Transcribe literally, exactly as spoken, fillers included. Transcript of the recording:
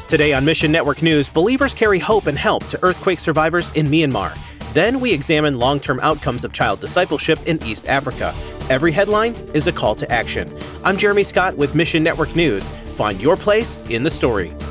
Today on Mission Network News, believers carry hope and help to earthquake survivors in Myanmar. Then we examine long-term outcomes of child discipleship in East Africa. Every headline is a call to action. I'm Jeremy Scott with Mission Network News. Find your place in the story.